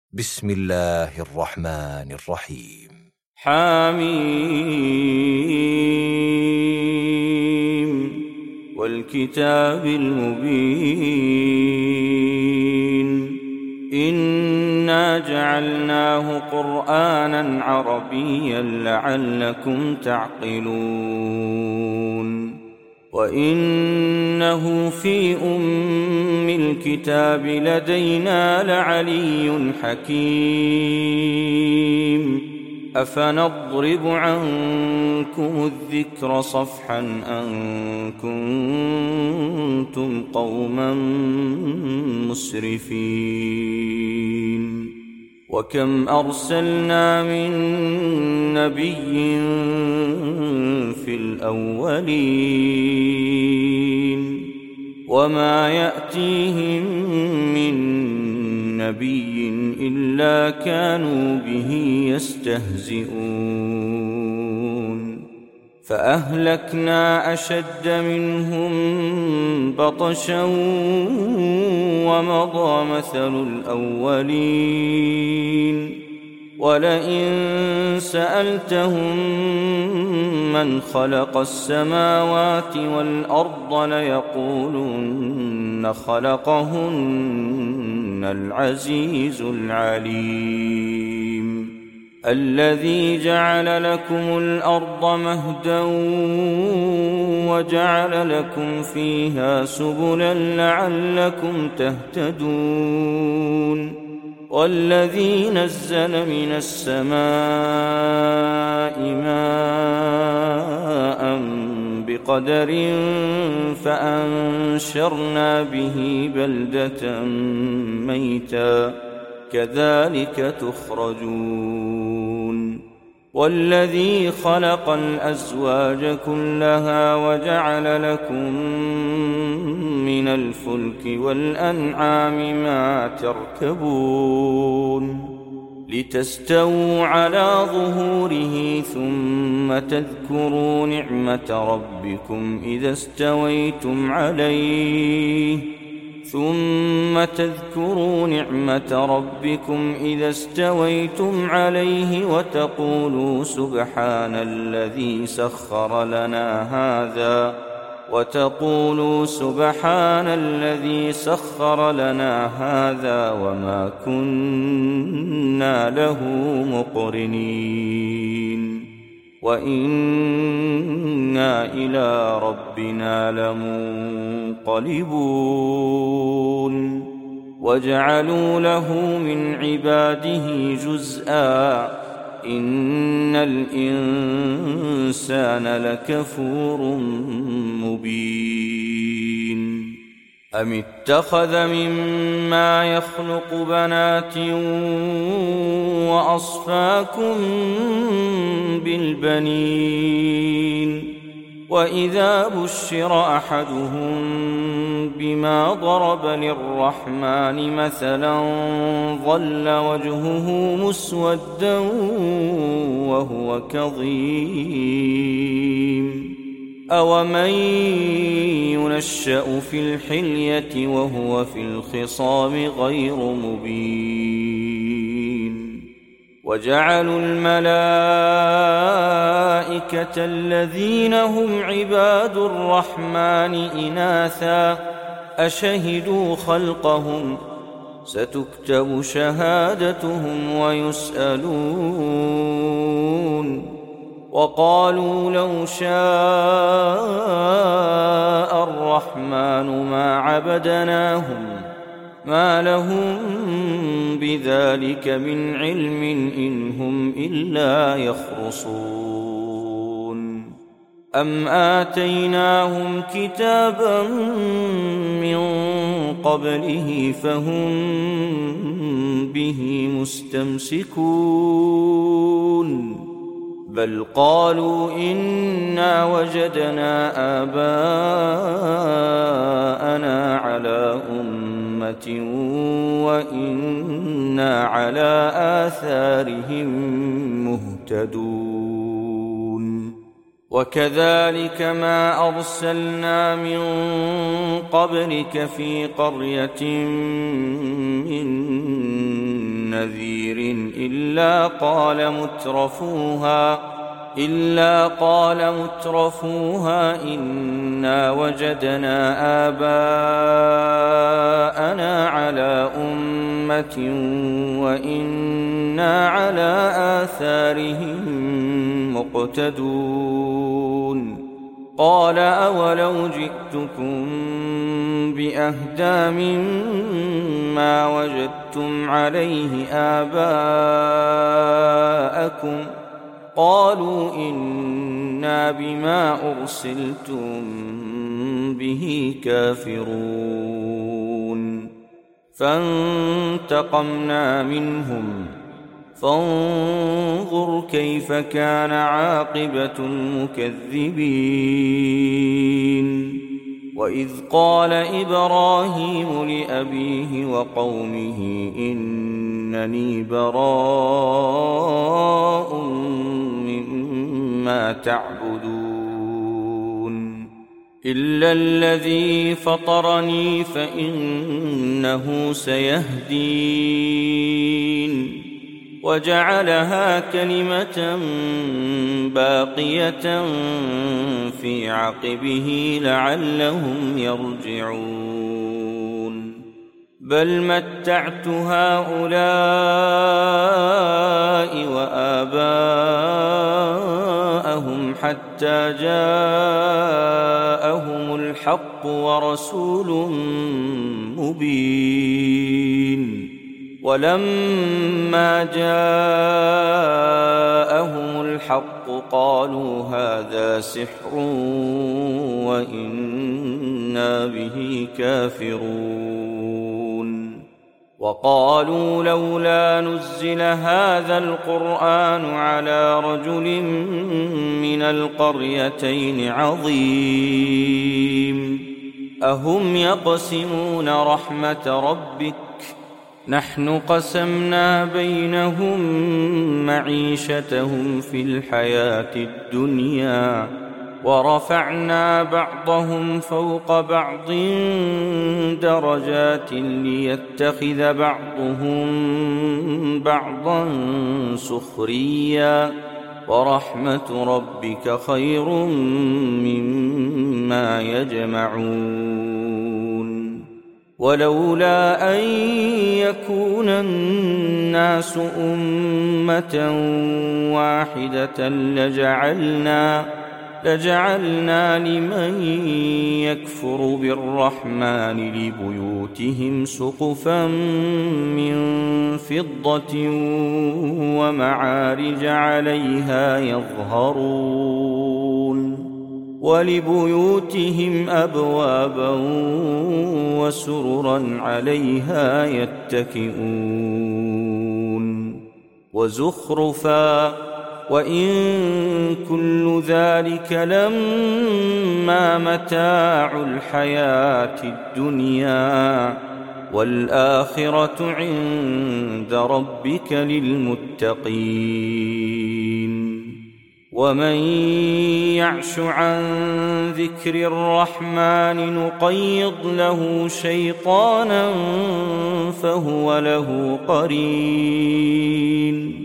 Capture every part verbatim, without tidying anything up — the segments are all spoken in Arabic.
بسم الله الرحمن الرحيم. حميم والكتاب المبين إنا جعلناه قرآنا عربيا لعلكم تعقلون وإنه في أم الكتاب لدينا لعلي حكيم أفنضرب عنكم الذكر صفحا أن كنتم قوما مسرفين وكم أرسلنا من نبي في الأولين وما يأتيهم من نبي إلا كانوا به يستهزئون فأهلكنا أشد منهم بطشا ومضى مثل الأولين ولئن سألتهم من خلق السماوات والأرض ليقولن خلقهن العزيز العليم الذي جعل لكم الأرض مهدا وجعل لكم فيها سبلا لعلكم تهتدون والذي نزل من السماء ماء بقدر فأنشرنا به بلدة ميتا كذلك تخرجون والذي خلق الأزواج كلها وجعل لكم من الفلك والأنعام ما تركبون لتستووا على ظهوره ثم تذكروا نعمة ربكم إذا استويتم عليه ثم تذكروا نعمة ربكم إذا استويتم عليه وتقولوا سبحان الذي سخر لنا هذا وتقولوا سبحان الذي سخر لنا هذا وما كنا له مقرنين وإنا إلى ربنا لمنقلبون وجعلوا له من عباده جزءا إن الإنسان لكفور مبين أم اتخذ مما يخلق بنات وأصفاكم بالبنين وإذا بشر أحدهم بما ضرب للرحمن مثلا ظل وجهه مسودا وهو كظيم أومن ينشأ في الحلية وهو في الخصام غير مبين وجعلوا الملائكة الذين هم عباد الرحمن إناثا أشهدوا خلقهم ستكتب شهادتهم ويسألون وقالوا لو شاء الرحمن ما عبدناهم ما لهم بذلك من علم إن هم إلا يخرصون أم آتيناهم كتابا من قبله فهم به مستمسكون بل قالوا إنا وجدنا آباءنا على أمة وإنا على آثارهم مهتدون وكذلك ما أرسلنا من قبلك في قرية من نذير إلا قال مترفوها إلا قال مترفوها إنا وجدنا آباءنا على أمة وإنا على آثارهم مقتدون قال أولو جئتكم بأهدى مما وجدتم عليه آباءكم قالوا إنا بما أرسلتم به كافرون فانتقمنا منهم فانظر كيف كان عاقبة المكذبين وإذ قال إبراهيم لأبيه وقومه إنني براء مما تعبدون إلا الذي فطرني فإنه سيهدين وجعلها كلمة باقية في عقبه لعلهم يرجعون بل متعت هؤلاء وآباءهم حتى جاءهم الحق ورسول مبين ولما جاءهم الحق قالوا هذا سحر وإنا به كافرون وقالوا لولا نزل هذا القرآن على رجل من القريتين عظيم أهم يقسمون رحمة ربك نحن قسمنا بينهم معيشتهم في الحياة الدنيا ورفعنا بعضهم فوق بعض درجات ليتخذ بعضهم بعضا سخريا ورحمة ربك خير مما يجمعون ولولا أن يكون الناس أمة واحدة لجعلنا لجعلنا لمن يكفر بالرحمن لبيوتهم سقفا من فضة ومعارج عليها يظهرون ولبيوتهم أبوابا وسررا عليها يتكئون وزخرفا وإن كل ذلك لما متاع الحياة الدنيا والآخرة عند ربك للمتقين ومن يعش عن ذكر الرحمن نقيض له شيطانا فهو له قرين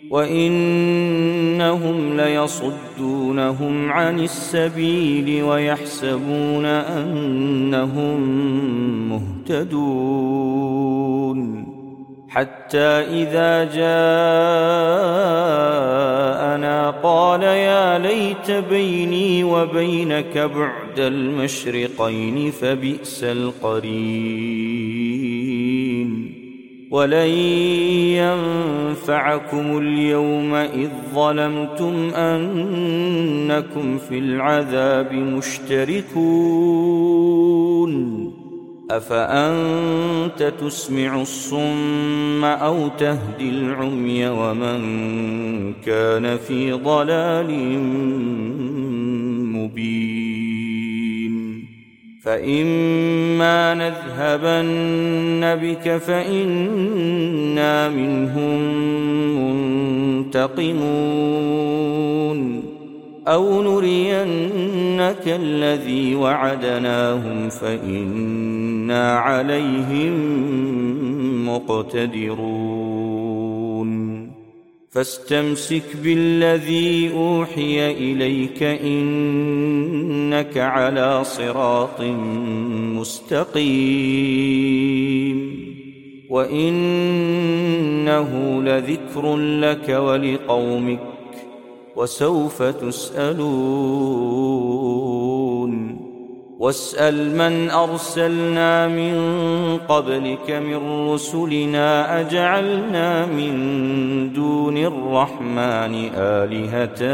وإنهم ليصدونهم عن السبيل ويحسبون أنهم مهتدون حتى إذا جاءنا قال يا ليت بيني وبينك بعد المشرقين فبئس القرين ولن ينفعكم اليوم إذ ظلمتم أنكم في العذاب مشتركون أفأنت تسمع الصم أو تهدي العمي ومن كان في ضلال مبين فإما نذهبن بك فإنا منهم منتقمون أو نرينك الذي وعدناهم فإنا عليهم مقتدرون فاستمسك بالذي أوحي إليك إنك على صراط مستقيم وإنه لذكر لك ولقومك وسوف تسألون واسأل من أرسلنا من قبلك من رسلنا أجعلنا من دون الرحمن آلهة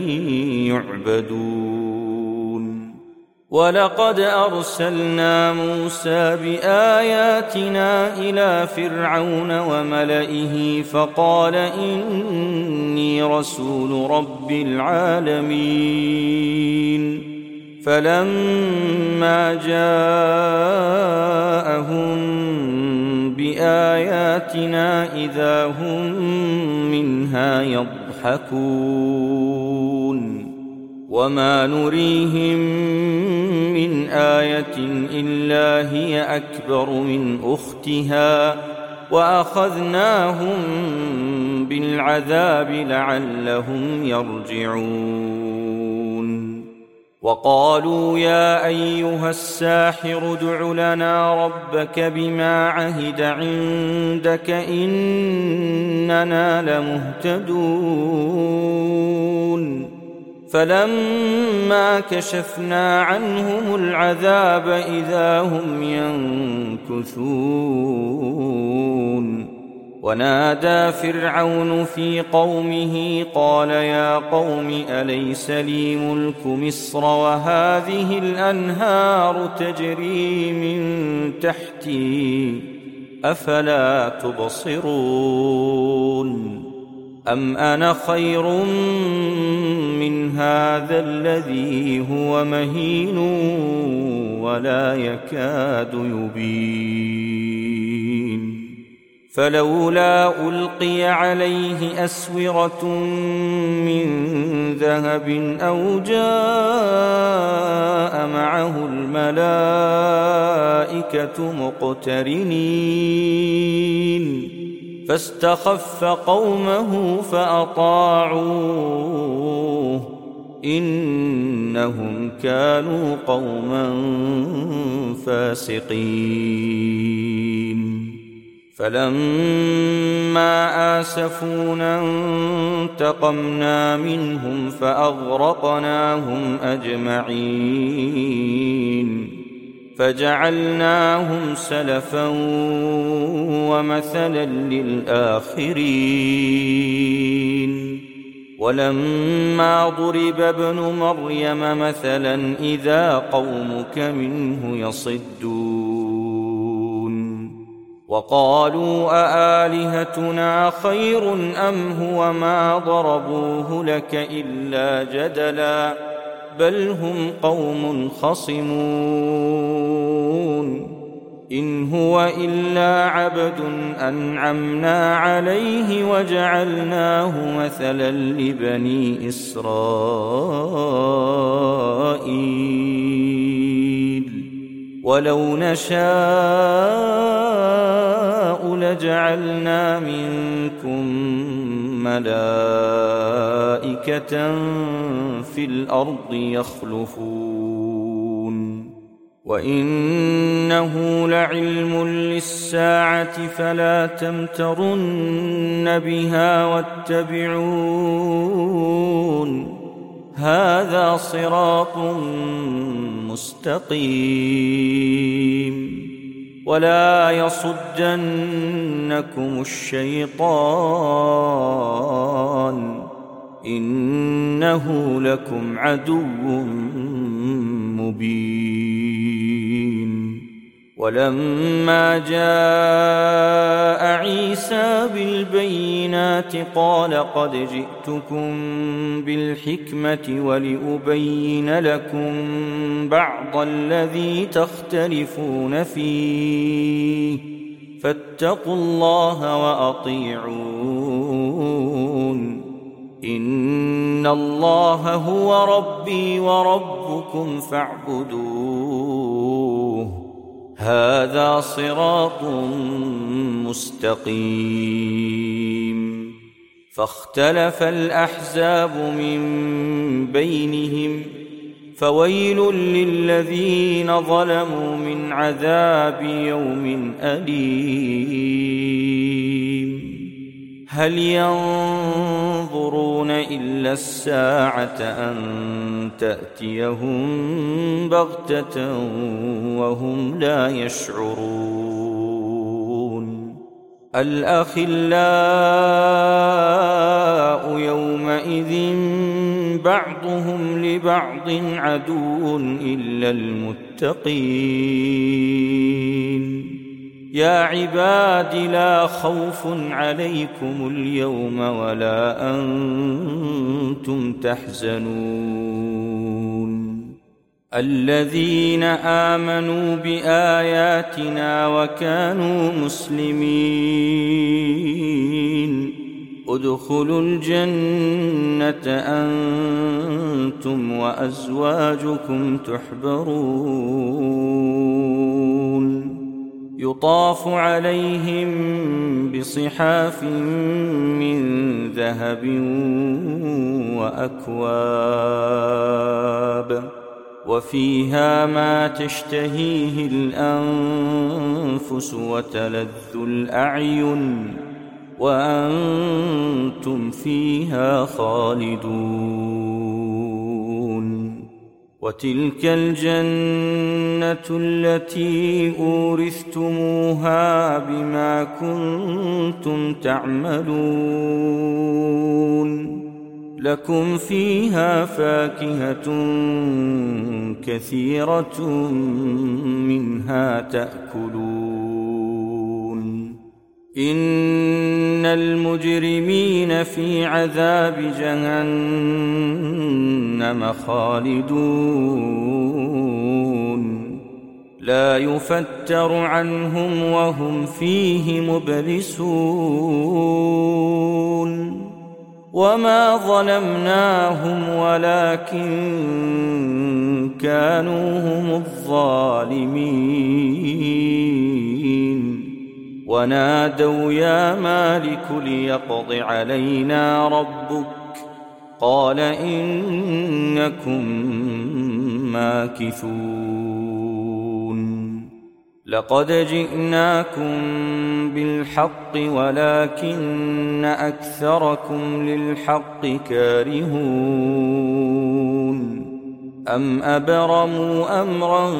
يعبدون ولقد أرسلنا موسى بآياتنا إلى فرعون وملئه فقال إني رسول رب العالمين فلما جاءهم بآياتنا إذا هم منها يضحكون وما نريهم من آية إلا هي أكبر من أختها وأخذناهم بالعذاب لعلهم يرجعون وقالوا يا أيها الساحر ادع لنا ربك بما عهد عندك إننا لمهتدون فلما كشفنا عنهم العذاب إذا هم ينكثون ونادى فرعون في قومه قال يا قوم أليس لي ملك مصر وهذه الأنهار تجري من تحتي أفلا تبصرون أم أنا خير من هذا الذي هو مهين ولا يكاد يبين فلولا ألقي عليه أسورة من ذهب أو جاء معه الملائكة مقترنين فاستخف قومه فأطاعوه إنهم كانوا قوما فاسقين فلما آسفونا انتقمنا منهم فأغرقناهم أجمعين فجعلناهم سلفا ومثلا للآخرين ولما ضرب ابن مريم مثلا إذا قومك منه يصدون وقالوا أآلهتنا خير أم هو ما ضربوه لك إلا جدلا بل هم قوم خصمون إن هو إلا عبد أنعمنا عليه وجعلناه مثلا لبني إسرائيل ولو نشاء لجعلنا منكم ملائكة في الأرض يخلفون وإنه لعلم للساعة فلا تمترن بها واتبعون هذا صراط مستقيم ولا يصدنكم الشيطان إنه لكم عدو مبين ولما جاء عيسى بالبينات قال قد جئتكم بالحكمة ولأبين لكم بعض الذي تختلفون فيه فاتقوا الله وأطيعون إن الله هو ربي وربكم فاعبدوه هذا صراط مستقيم فاختلف الأحزاب من بينهم فويل للذين ظلموا من عذاب يوم أليم هل ينظرون إلا الساعة أن تأتيهم بغتة وهم لا يشعرون الأخلاء يومئذ بعضهم لبعض عدو إلا المتقين يا عباد لا خوف عليكم اليوم ولا أنتم تحزنون الذين آمنوا بآياتنا وكانوا مسلمين ادخلوا الجنة أنتم وأزواجكم تحبرون يطاف عليهم بصحاف من ذهب وأكواب وفيها ما تشتهيه الأنفس وتلذ الأعين وأنتم فيها خالدون وتلك الجنة التي أورثتموها بما كنتم تعملون لكم فيها فاكهة كثيرة منها تأكلون إن المجرمين في عذاب جهنم خالدون لا يفتر عنهم وهم فيه مبلسون وما ظلمناهم ولكن كانوا هم الظالمين ونادوا يا مالك ليقض علينا ربك قال إنكم ماكثون لقد جئناكم بالحق ولكن أكثركم للحق كارهون أم أبرموا أمرا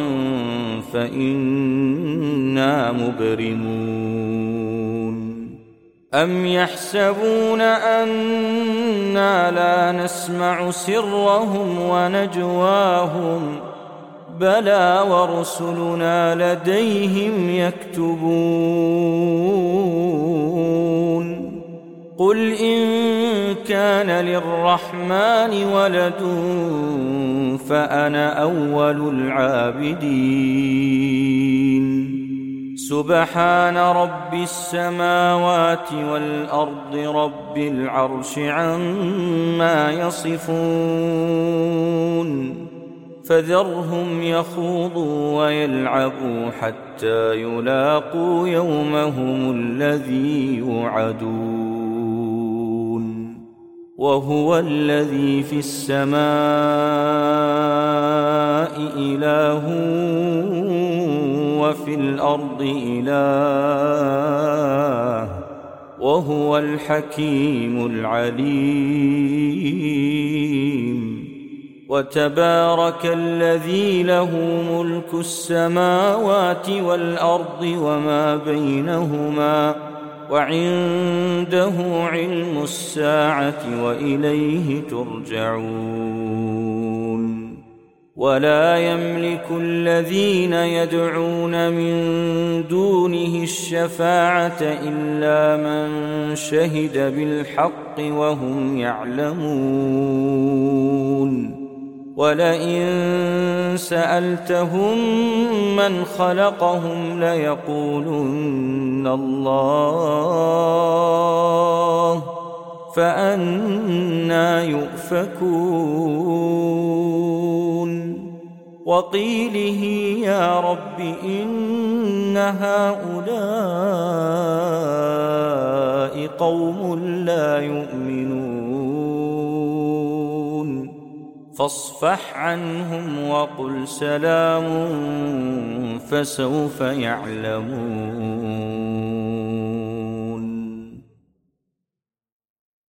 فإنا مبرمون أم يحسبون أنا لا نسمع سرهم ونجواهم بلى ورسلنا لديهم يكتبون قل إن كان للرحمن ولد فأنا أول العابدين سبحان رب السماوات والأرض رب العرش عما يصفون فذرهم يخوضوا ويلعبوا حتى يلاقوا يومهم الذي يوعدون وهو الذي في السماء إله وفي الأرض إله وهو الحكيم العليم وتبارك الذي له ملك السماوات والأرض وما بينهما وعنده علم الساعة وإليه ترجعون ولا يملك الذين يدعون من دونه الشفاعة إلا من شهد بالحق وهم يعلمون ولئن سألتهم من خلقهم ليقولن الله فأنى يؤفكون وقيله يا رب إن هؤلاء هؤلاء قوم لا يؤمنون فاصفح عنهم وقل سلام فسوف يعلمون.